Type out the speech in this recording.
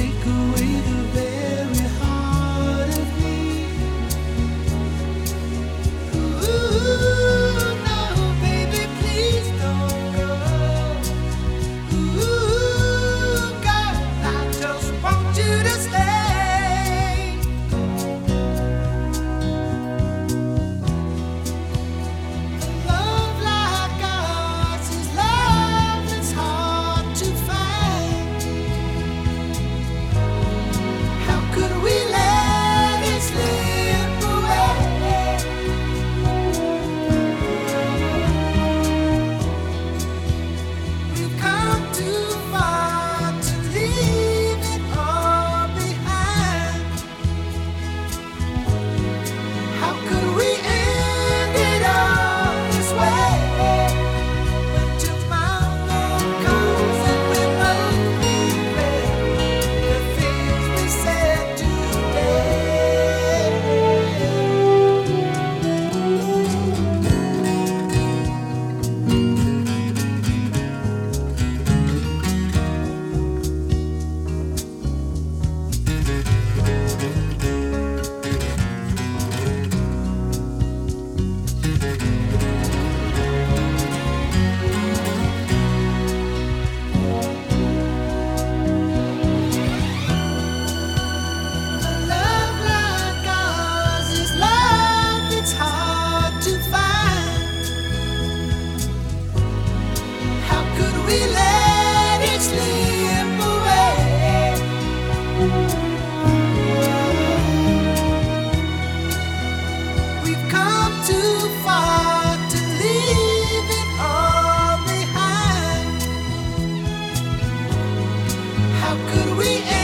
take away the very heart of me. Ooh, no, baby, please don't go. Ooh, girl, I just want you to stay. Love like ours is love that's hard to find. How could we let it slip away? We've come too far to leave it all behind. How could we end it all this way? When tomorrow comes and we both regret the things we said today. Love like ours is love that's hard to find. How could we let it slip away? We've come too far to leave it all behind. How could we